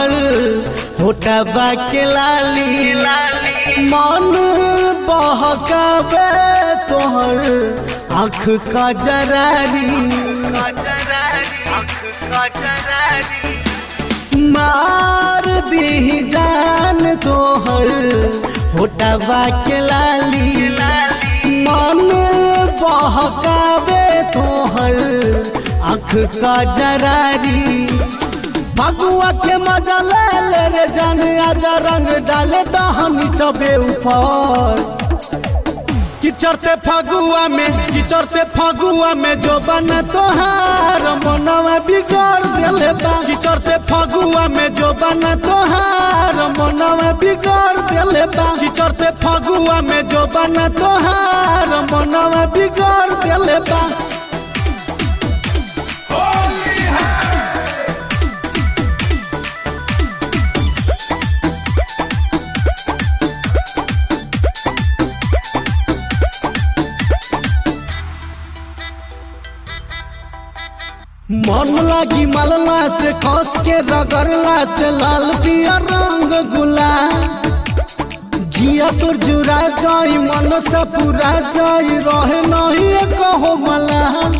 तोहर होटबा के लाली मन बहकावे तोहर आँख का जरारी मार दी जान तोहर होटबा के लाली मन बहकावे तोहर आँख का जरारी फगुआ के मजा ले रे जान आजा रंग डाले दहनी चबे ऊपर किचरते फगुआ में जो बना तोहार मनवा बिगड़ देले बा किचरते फगुआ में जो बना तोहार मनवा बिगड़ देले बा किचरते फगुआ में जो बना तोहार मनवा बिगड़ देले बा मन लागी मलला से खस के रगड़ला से लाल पिया रंग गुलाल जिया तोर जुरा जाई मन से पूरा जाई रहे नहीं कहो मलाल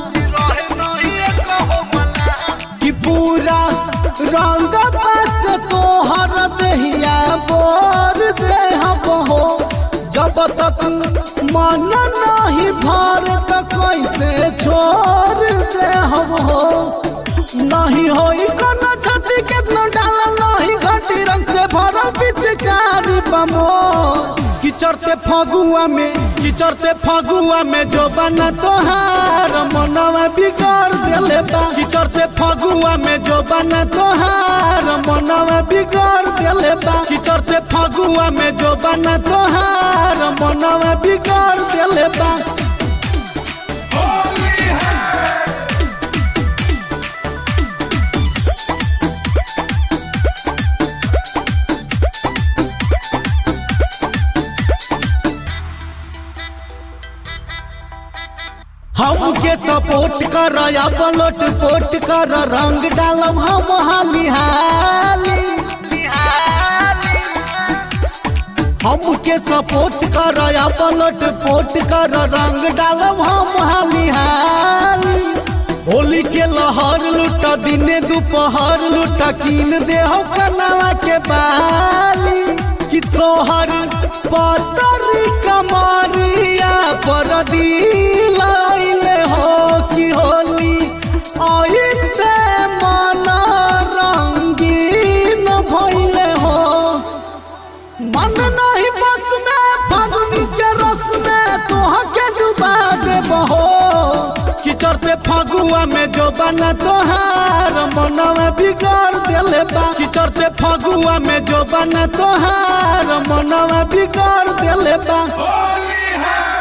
कि पूरा रंग बस तोहर देहिया बोर दे हो जब तक मन नहीं भर तक कैसे छोड़ दे हो नहीं होई कोनो छाती कितना डाला नहीं घटी रंग से भरा पिचकारी बमो किचरते फगुआ में जो बना तोहार मनवा बिगड़ देले बा किचरते फगुआ में जो बना तोहार मनवा बिगड़ देले बा किचरते फगुआ में जो बना तोहार मनवा बिगड़ देले बा हमके सपोर्ट कर या पलट पोट कर रंग डालब हम हाली हाली हमके सपोर्ट कर या पलट पोट कर रंग डालब हम हाली हाली होली के लहर लुटा दिने दोपहर लुटा कीन दे हो कनवा के बाली कि तोहर पतरी कमरिया पर दिलाइले हो कि होली आइते मन रंगीन भइले हो मन नहीं बस में फागुनी के रस में तोहा के डुबा देबहो किचरते फगुआ में जो बना तोहार मनवा बिगड़ देले बा किचरते फगुआ में जो बना तोहार मनवा बिगड़ देले बा।